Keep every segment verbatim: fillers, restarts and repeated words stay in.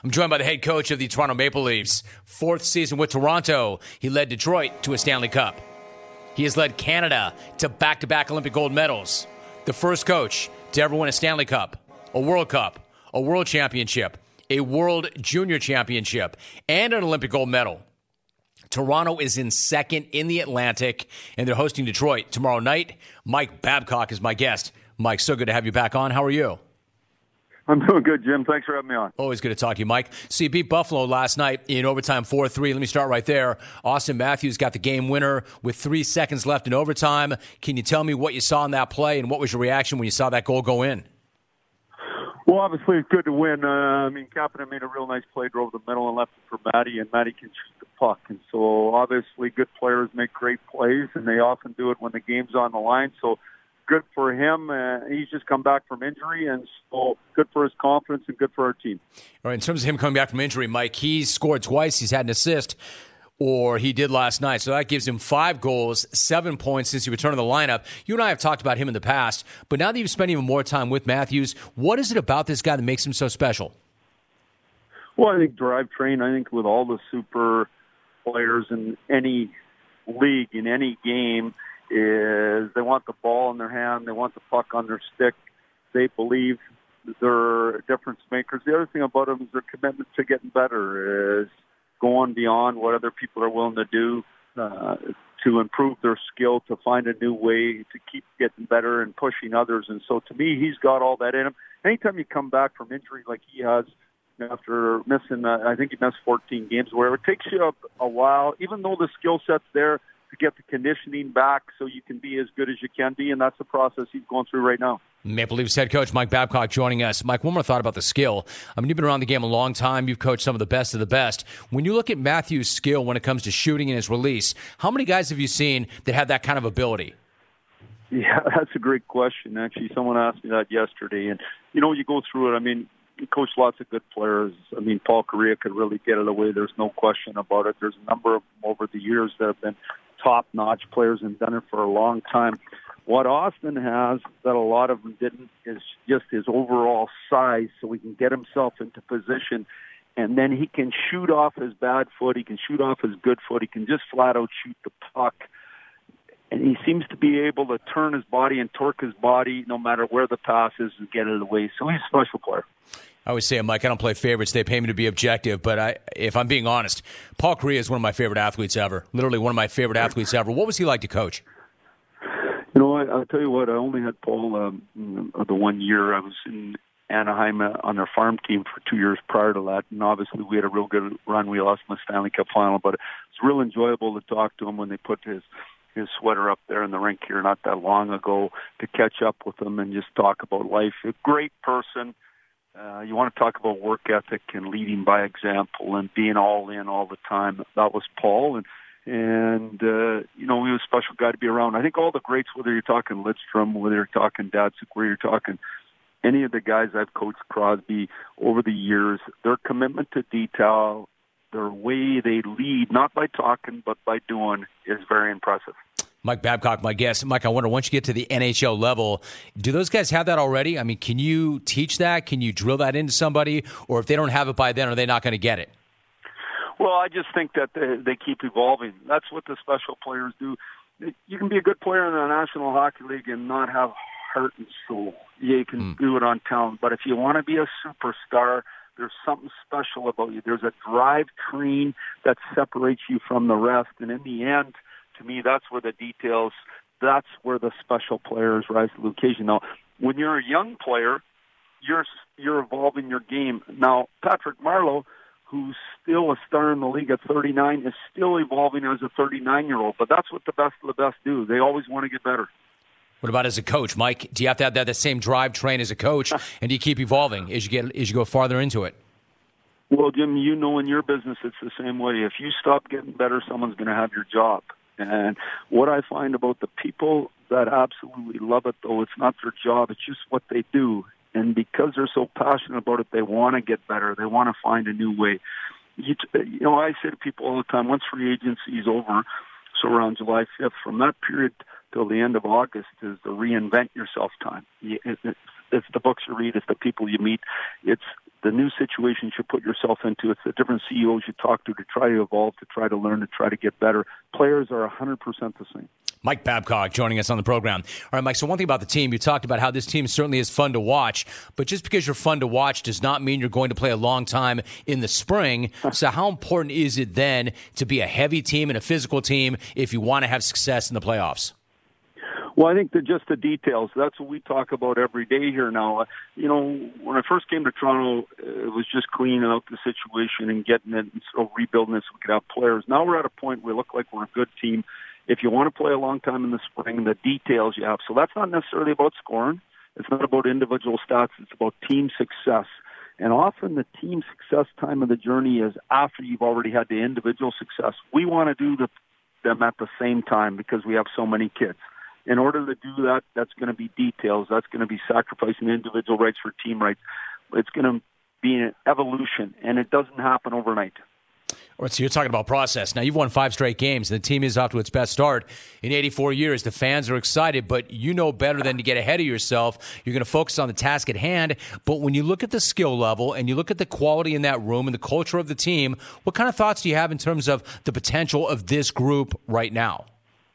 I'm joined by the head coach of the Toronto Maple Leafs. Fourth season with Toronto, he led Detroit to a Stanley Cup. He has led Canada to back-to-back Olympic gold medals. The first coach to ever win a Stanley Cup, a World Cup, a World Championship, a World Junior Championship, and an Olympic gold medal. Toronto is in second in the Atlantic, and they're hosting Detroit tomorrow night. Mike Babcock is my guest. Mike, so good to have you back on. How are you? I'm doing good, Jim. Thanks for having me on. Always good to talk to you, Mike. So you beat Buffalo last night in overtime four three. Let me start right there. Austin Matthews got the game winner with three seconds left in overtime. Can you tell me what you saw in that play and what was your reaction when you saw that goal go in? Well, obviously it's good to win. Uh, I mean, Kapanen made a real nice play, drove the middle and left it for Matty, and Matty can shoot the puck. And so obviously good players make great plays, and they often do it when the game's on the line. So good for him. Uh, he's just come back from injury, and so good for his confidence and good for our team. All right, in terms of him coming back from injury, Mike, he's scored twice. He's had an assist, or he did last night. So that gives him five goals, seven points since he returned to the lineup. You and I have talked about him in the past, but now that you've spent even more time with Matthews, what is it about this guy that makes him so special? Well, I think drivetrain, I think with all the super players in any league, in any game, is they want the ball in their hand, they want the puck on their stick, they believe they're difference makers. The other thing about them is their commitment to getting better, is going beyond what other people are willing to do uh, to improve their skill, to find a new way, to keep getting better and pushing others. And so to me, he's got all that in him. Anytime you come back from injury like he has, after missing, uh, I think he missed fourteen games, where it takes you a, a while, even though the skill set's there, to get the conditioning back so you can be as good as you can be, and that's the process he's going through right now. Maple Leafs head coach Mike Babcock joining us. Mike, one more thought about the skill. I mean, you've been around the game a long time. You've coached some of the best of the best. When you look at Matthews' skill when it comes to shooting and his release, how many guys have you seen that have that kind of ability? Yeah, that's a great question. Actually, someone asked me that yesterday. And, you know, you go through it. I mean, you coach lots of good players. I mean, Paul Kariya could really get it away. There's no question about it. There's a number of them over the years that have been top-notch players and done it for a long time. What Austin has that a lot of them didn't is just his overall size, so he can get himself into position, and then he can shoot off his bad foot, he can shoot off his good foot, he can just flat-out shoot the puck. And he seems to be able to turn his body and torque his body no matter where the pass is and get it away. So he's a special player. I always say, Mike, I don't play favorites. They pay me to be objective. But I, if I'm being honest, Paul Kariya is one of my favorite athletes ever. Literally one of my favorite athletes ever. What was he like to coach? You know, I, I'll tell you what, I only had Paul um, the one year. I was in Anaheim on their farm team for two years prior to that. And obviously we had a real good run. We lost in the Stanley Cup final. But it's real enjoyable to talk to him when they put his his sweater up there in the rink here not that long ago, to catch up with him and just talk about life. A great person. Uh, you want to talk about work ethic and leading by example and being all in all the time. That was Paul. And, and uh, you know, he was a special guy to be around. I think all the greats, whether you're talking Lidstrom, whether you're talking Datsuk, whether you're talking any of the guys I've coached, Crosby, over the years, their commitment to detail, their way they lead, not by talking, but by doing, is very impressive. Mike Babcock, my guest. Mike, I wonder, once you get to the N H L level, do those guys have that already? I mean, can you teach that? Can you drill that into somebody? Or if they don't have it by then, are they not going to get it? Well, I just think that they, they keep evolving. That's what the special players do. You can be a good player in the National Hockey League and not have heart and soul. You can mm. do it on talent. But if you want to be a superstar, there's something special about you. There's a drivetrain that separates you from the rest. And in the end, to me, that's where the details, that's where the special players rise to the occasion. Now, when you're a young player, you're you're evolving your game. Now, Patrick Marleau, who's still a star in the league at thirty-nine, is still evolving as a thirty-nine-year-old. But that's what the best of the best do. They always want to get better. What about as a coach, Mike? Do you have to have that, that same drive train as a coach, and do you keep evolving as you get as you go farther into it? Well, Jim, you know in your business it's the same way. If you stop getting better, someone's going to have your job. And what I find about the people that absolutely love it, though, it's not their job, it's just what they do. And because they're so passionate about it, they want to get better. They want to find a new way. You, you know, I say to people all the time, once free agency is over, so around July fifth, from that period till the end of August is the reinvent yourself time. It's the books you read, it's the people you meet, it's the new situations you put yourself into. It's the different C E Os you talk to to try to evolve, to try to learn, to try to get better. Players are one hundred percent the same. Mike Babcock joining us on the program. All right, Mike, so one thing about the team, you talked about how this team certainly is fun to watch, but just because you're fun to watch does not mean you're going to play a long time in the spring. So how important is it then to be a heavy team and a physical team if you want to have success in the playoffs? Well, I think that just the details, that's what we talk about every day here now. Uh, you know, when I first came to Toronto, uh, it was just cleaning out the situation and getting it and sort of rebuilding it so we could have players. Now we're at a point where we look like we're a good team. If you want to play a long time in the spring, the details you have. So that's not necessarily about scoring. It's not about individual stats. It's about team success. And often the team success time of the journey is after you've already had the individual success. We want to do the, them at the same time because we have so many kids. In order to do that, that's going to be details. That's going to be sacrificing individual rights for team rights. It's going to be an evolution, and it doesn't happen overnight. All right, so you're talking about process. Now, you've won five straight games. The team is off to its best start in eighty-four years. The fans are excited, but you know better than to get ahead of yourself. You're going to focus on the task at hand. But when you look at the skill level and you look at the quality in that room and the culture of the team, what kind of thoughts do you have in terms of the potential of this group right now?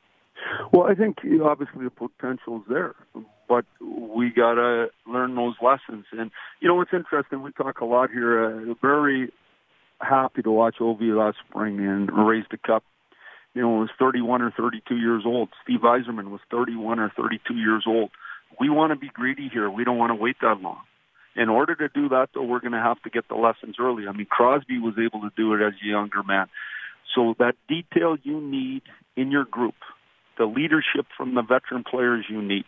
Well, I think you know, obviously the potential is there, but we got to learn those lessons. And, you know, it's interesting. We talk a lot here. Uh, very happy to watch Ovi last spring and raise the cup. You know, he was thirty-one or thirty-two years old. Steve Yzerman was thirty-one or thirty-two years old. We want to be greedy here. We don't want to wait that long. In order to do that, though, we're going to have to get the lessons early. I mean, Crosby was able to do it as a younger man. So that detail you need in your group, the leadership from the veteran players you need,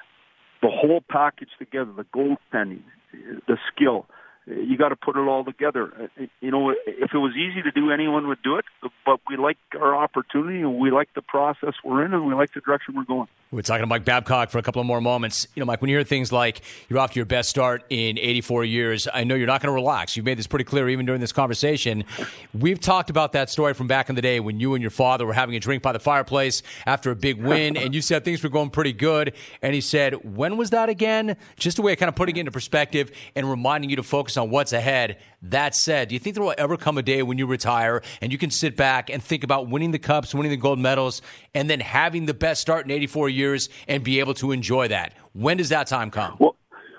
the whole package together, the goaltending, the skill, you got to put it all together. You know, if it was easy to do, anyone would do it, but we like our opportunity and we like the process we're in and we like the direction we're going. We're talking to Mike Babcock for a couple of more moments. You know, Mike, when you hear things like you're off to your best start in eighty-four years, I know you're not going to relax. You've made this pretty clear even during this conversation. We've talked about that story from back in the day when you and your father were having a drink by the fireplace after a big win, and you said things were going pretty good. And he said, when was that again? Just a way of kind of putting it into perspective and reminding you to focus on what's ahead. That said, do you think there will ever come a day when you retire and you can sit back and think about winning the cups, winning the gold medals, and then having the best start in eighty-four years and be able to enjoy that? When does that time come? Well,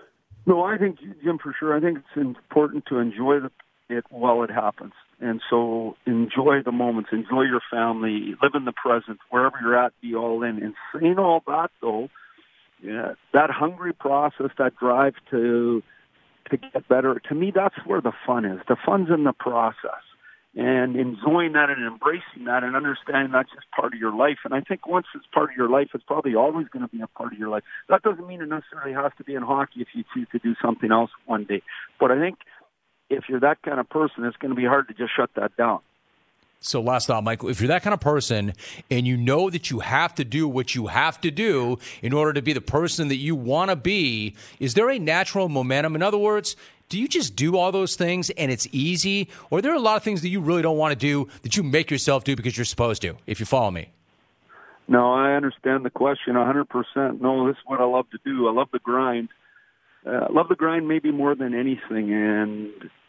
no, I think, Jim, for sure. I think it's important to enjoy the, it while it happens. And so enjoy the moments, enjoy your family, live in the present, wherever you're at, be all in. And saying all that, though, yeah, that hungry process, that drive to to get better, to me, that's where the fun is. The fun's in the process. And enjoying that and embracing that and understanding that's just part of your life. And I think once it's part of your life, it's probably always going to be a part of your life. That doesn't mean it necessarily has to be in hockey if you choose to do something else one day. But I think if you're that kind of person, it's going to be hard to just shut that down. So last thought, Michael, if you're that kind of person and you know that you have to do what you have to do in order to be the person that you want to be, is there a natural momentum? In other words, do you just do all those things and it's easy? Or are there a lot of things that you really don't want to do that you make yourself do because you're supposed to, if you follow me? No, I understand the question one hundred percent. No, this is what I love to do. I love the grind. Uh, I love the grind maybe more than anything. And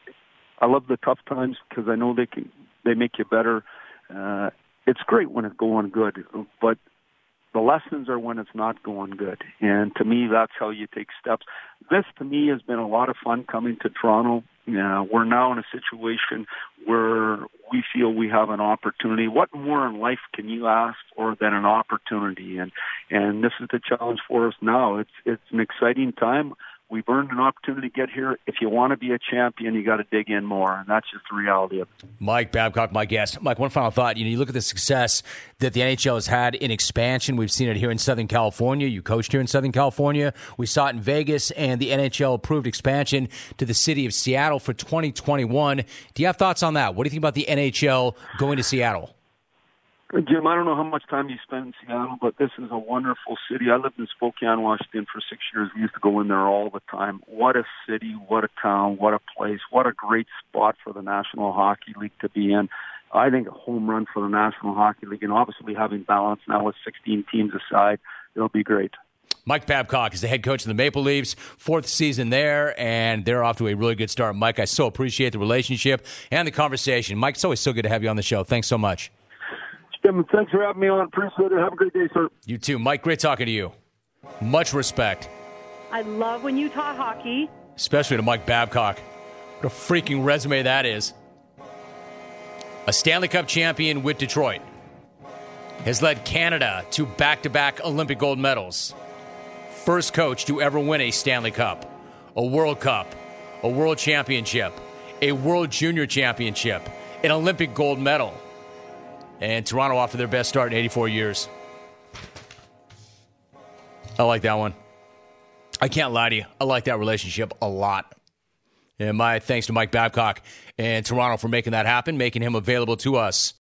I love the tough times because I know they can, they make you better. Uh, it's great when it's going good, but the lessons are when it's not going good. And to me, that's how you take steps. This, to me, has been a lot of fun coming to Toronto. Uh, we're now in a situation where we feel we have an opportunity. What more in life can you ask for than an opportunity? And and this is the challenge for us now. It's it's an exciting time. We've earned an opportunity to get here. If you want to be a champion, you got to dig in more, and that's just the reality of it. Mike Babcock, my guest. Mike, one final thought. You know, you look at the success that the N H L has had in expansion. We've seen it here in Southern California. You coached here in Southern California. We saw it in Vegas, and the N H L approved expansion to the city of Seattle for twenty twenty-one. Do you have thoughts on that? What do you think about the N H L going to Seattle? Jim, I don't know how much time you spent in Seattle, but this is a wonderful city. I lived in Spokane, Washington for six years. We used to go in there all the time. What a city, what a town, what a place, what a great spot for the National Hockey League to be in. I think a home run for the National Hockey League, and obviously having balance now with sixteen teams aside, it'll be great. Mike Babcock is the head coach of the Maple Leafs, fourth season there, and they're off to a really good start. Mike, I so appreciate the relationship and the conversation. Mike, it's always so good to have you on the show. Thanks so much. Jim, thanks for having me on. Appreciate it. Have a great day, sir. You too. Mike, great talking to you. Much respect. I love when you talk hockey. Especially to Mike Babcock. What a freaking resume that is. A Stanley Cup champion with Detroit. Has led Canada to back-to-back Olympic gold medals. First coach to ever win a Stanley Cup, a World Cup, a World Championship, a World Junior Championship, an Olympic gold medal. And Toronto off to their best start in eighty-four years. I like that one. I can't lie to you. I like that relationship a lot. And my thanks to Mike Babcock and Toronto for making that happen, making him available to us.